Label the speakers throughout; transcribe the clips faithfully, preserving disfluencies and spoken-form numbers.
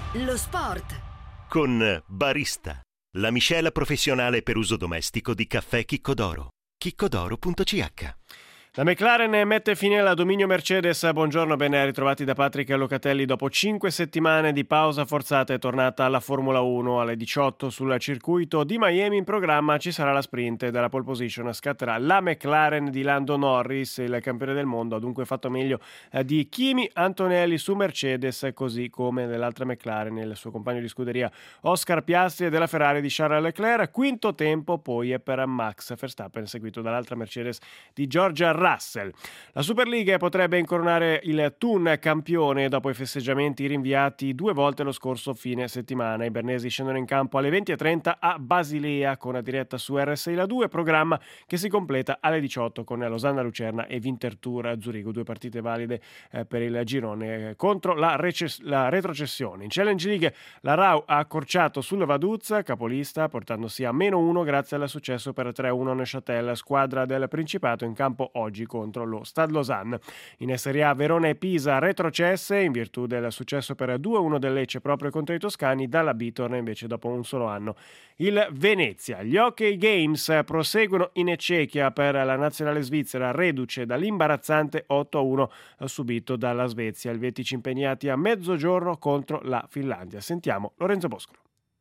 Speaker 1: Lo sport
Speaker 2: con Barista, la miscela professionale per uso domestico di caffè Chicco d'Oro. chicco d'oro punto c h.
Speaker 3: La McLaren mette fine al dominio Mercedes. Buongiorno, ben ritrovati da Patrick Locatelli. Dopo cinque settimane di pausa forzata è tornata alla Formula uno. Alle diciotto sul circuito di Miami in programma ci sarà la sprint della pole position. Scatterà la McLaren di Lando Norris, il campione del mondo, ha dunque fatto meglio di Kimi Antonelli su Mercedes, così come nell'altra McLaren il suo compagno di scuderia Oscar Piastri e della Ferrari di Charles Leclerc. Quinto tempo poi è per Max Verstappen, seguito dall'altra Mercedes di George Russell. La Superliga potrebbe incoronare il Thun campione dopo i festeggiamenti rinviati due volte lo scorso fine settimana. I bernesi scendono in campo alle venti e trenta a Basilea con la diretta su R S I La due, programma che si completa alle diciotto con Losanna Lucerna e Winterthur Zurigo, due partite valide eh, per il girone eh, contro la, reces- la retrocessione. In Challenge League la Rau ha accorciato sul Vaduz, capolista, portandosi a meno uno grazie al successo per tre a uno a Neuchâtel, squadra del Principato in campo oggi contro lo Stade Lausanne. In Serie A Verona e Pisa retrocesse in virtù del successo per due a uno del Lecce proprio contro i toscani. Dalla Bitorna invece dopo un solo anno il Venezia. Gli Hockey Games proseguono in Cechia per la nazionale svizzera, reduce dall'imbarazzante otto a uno subito dalla Svezia. Elvetici impegnati a mezzogiorno contro la Finlandia. Sentiamo Lorenzo Bosco.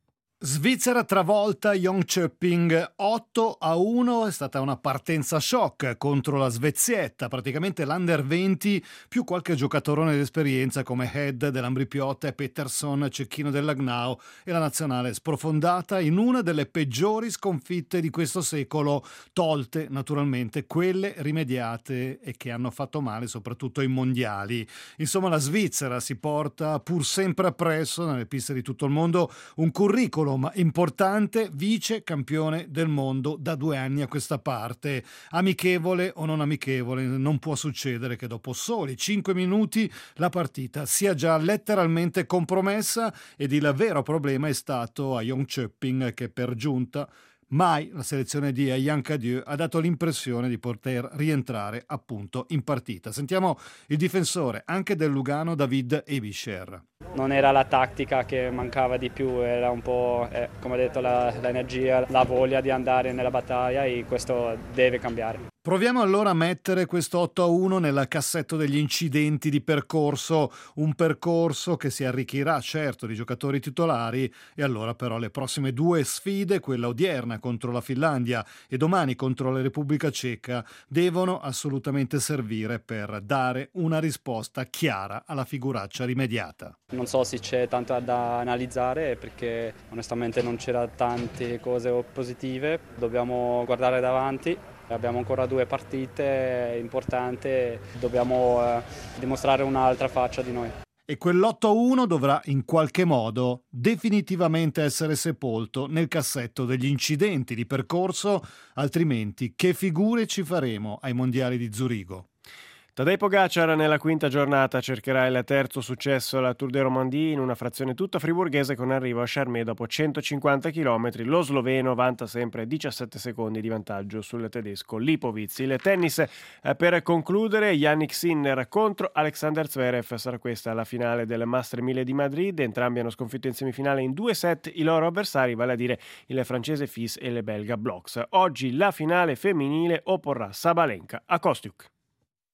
Speaker 4: Svizzera travolta, Jönköping otto a uno, è stata una partenza shock contro la Svezietta, praticamente l'Under venti più qualche giocatorone d'esperienza come Head dell'Ambripiotta e Pettersson, Cecchino dell'Agnao, e la nazionale sprofondata in una delle peggiori sconfitte di questo secolo, tolte naturalmente quelle rimediate e che hanno fatto male soprattutto ai mondiali. Insomma, la Svizzera si porta pur sempre appresso nelle piste di tutto il mondo un curriculum importante, vice campione del mondo da due anni a questa parte. Amichevole o non amichevole, non può succedere che dopo soli cinque minuti la partita sia già letteralmente compromessa, ed il vero problema è stato a Jönköping, che per giunta mai la selezione di Yann Cadieux ha dato l'impressione di poter rientrare appunto in partita. Sentiamo il difensore anche del Lugano, David Ebischer.
Speaker 5: Non era la tattica che mancava di più, era un po', eh, come ho detto, la, l'energia, la voglia di andare nella battaglia, e questo deve cambiare.
Speaker 4: Proviamo allora a mettere questo otto a uno nel cassetto degli incidenti di percorso, un percorso che si arricchirà certo di giocatori titolari, e allora però le prossime due sfide, quella odierna contro la Finlandia e domani contro la Repubblica Ceca, devono assolutamente servire per dare una risposta chiara alla figuraccia rimediata.
Speaker 5: Non so se c'è tanto da analizzare, perché onestamente non c'era tante cose positive, dobbiamo guardare davanti. Abbiamo ancora due partite importanti, dobbiamo eh, dimostrare un'altra faccia di noi.
Speaker 4: E quell'otto a uno dovrà in qualche modo definitivamente essere sepolto nel cassetto degli incidenti di percorso, altrimenti che figure ci faremo ai mondiali di Zurigo?
Speaker 3: Tadej Pogacar nella quinta giornata cercherà il terzo successo alla Tour de Romandie in una frazione tutta friburghese, con arrivo a Charmé dopo centocinquanta chilometri. Lo sloveno vanta sempre diciassette secondi di vantaggio sul tedesco Lipovic. Il tennis eh, per concludere, Yannick Sinner contro Alexander Zverev, sarà questa la finale del Master mille di Madrid. Entrambi hanno sconfitto in semifinale in due set i loro avversari, vale a dire il francese Fils e il belga Bloks. Oggi la finale femminile opporrà Sabalenka a Kostiuk.